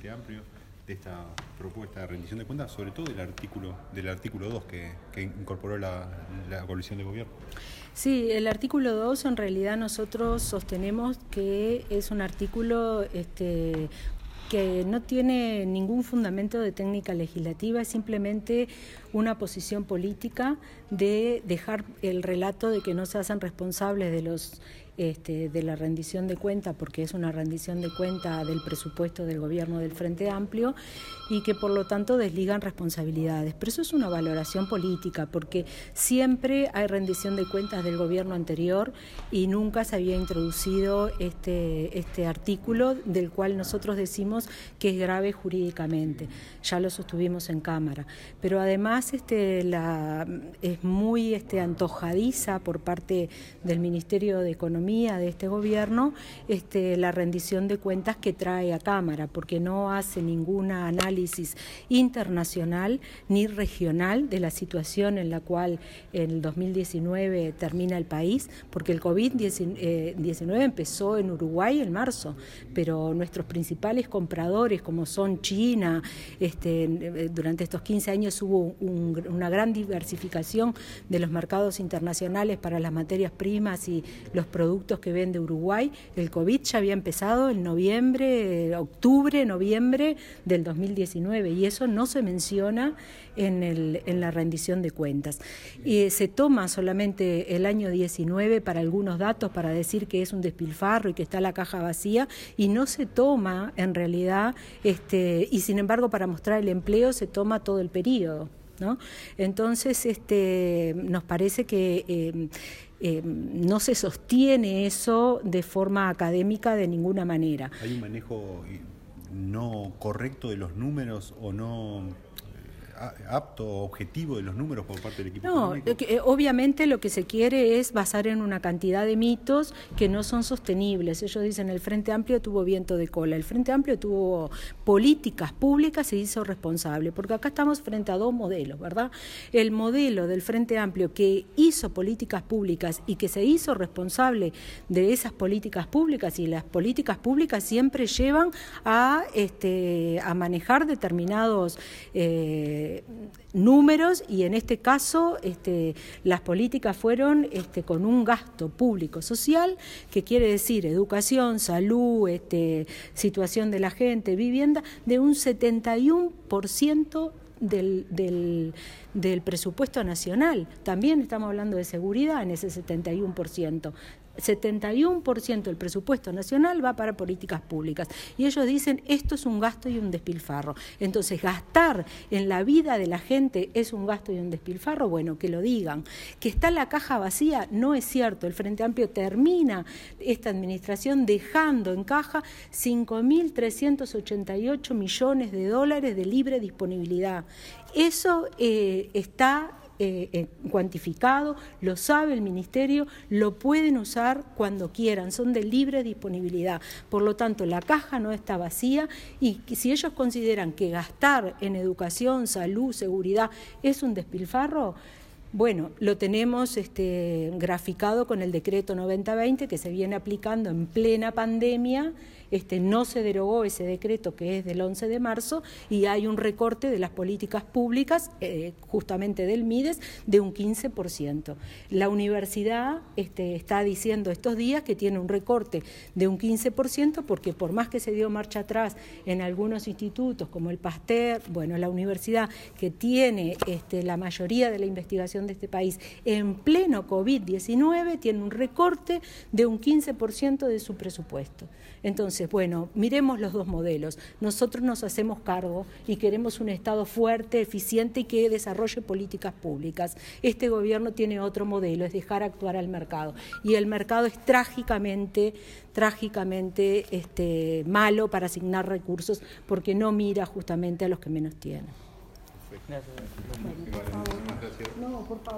Frente Amplio de esta propuesta de rendición de cuentas, sobre todo del artículo 2 que incorporó la coalición de gobierno? Sí, el artículo 2 en realidad nosotros sostenemos que es un artículo que no tiene ningún fundamento de técnica legislativa, es simplemente una posición política de dejar el relato de que no se hacen responsables de la rendición de cuenta, porque es una rendición de cuenta del presupuesto del gobierno del Frente Amplio, y que por lo tanto desligan responsabilidades. Pero eso es una valoración política, porque siempre hay rendición de cuentas del gobierno anterior y nunca se había introducido este artículo, del cual nosotros decimos que es grave jurídicamente. Ya lo sostuvimos en Cámara. Pero además es muy antojadiza por parte del Ministerio de Economía de este gobierno la rendición de cuentas que trae a Cámara, porque no hace ningún análisis internacional ni regional de la situación en la cual en el 2019 termina el país, porque el COVID-19 empezó en Uruguay en marzo, pero nuestros principales compradores, como son China, durante estos 15 años hubo una gran diversificación de los mercados internacionales para las materias primas y los productos que vende Uruguay. El COVID ya había empezado en octubre, noviembre del 2019, y eso no se menciona en la rendición de cuentas. Se toma solamente el año 19 para algunos datos, para decir que es un despilfarro y que está la caja vacía, y no se toma en realidad, y sin embargo para mostrar el empleo se toma todo el periodo, ¿no? Entonces nos parece que no se sostiene eso de forma académica de ninguna manera. ¿Hay un manejo no correcto de los números o no apto o objetivo de los números por parte del equipo económico? Obviamente lo que se quiere es basar en una cantidad de mitos que no son sostenibles. Ellos dicen el Frente Amplio tuvo viento de cola. El Frente Amplio tuvo políticas públicas, se hizo responsable, porque acá estamos frente a dos modelos, ¿verdad? El modelo del Frente Amplio, que hizo políticas públicas y que se hizo responsable de esas políticas públicas, y las políticas públicas siempre llevan a manejar determinados números, y en este caso las políticas fueron con un gasto público social, que quiere decir educación, salud, situación de la gente, vivienda, de un 71% del presupuesto nacional. También estamos hablando de seguridad en ese 71%. 71% del presupuesto nacional va para políticas públicas, y ellos dicen esto es un gasto y un despilfarro. Entonces, gastar en la vida de la gente es un gasto y un despilfarro. Bueno, que lo digan. Que está la caja vacía, no es cierto. El Frente Amplio termina esta administración dejando en caja 5.388 millones de dólares de libre disponibilidad. Eso está cuantificado, lo sabe el Ministerio, lo pueden usar cuando quieran, son de libre disponibilidad. Por lo tanto, la caja no está vacía, y si ellos consideran que gastar en educación, salud, seguridad es un despilfarro, bueno, lo tenemos graficado con el decreto 9020 que se viene aplicando en plena pandemia. No se derogó ese decreto, que es del 11 de marzo, y hay un recorte de las políticas públicas, justamente del MIDES, de un 15%. La universidad está diciendo estos días que tiene un recorte de un 15%, porque por más que se dio marcha atrás en algunos institutos, como el Pasteur, bueno, la universidad que tiene la mayoría de la investigación de este país en pleno COVID-19, tiene un recorte de un 15% de su presupuesto. Entonces, bueno, miremos los dos modelos. Nosotros nos hacemos cargo y queremos un Estado fuerte, eficiente y que desarrolle políticas públicas. Este gobierno tiene otro modelo, es dejar actuar al mercado. Y el mercado es trágicamente malo para asignar recursos, porque no mira justamente a los que menos tienen. Gracias. No, por favor.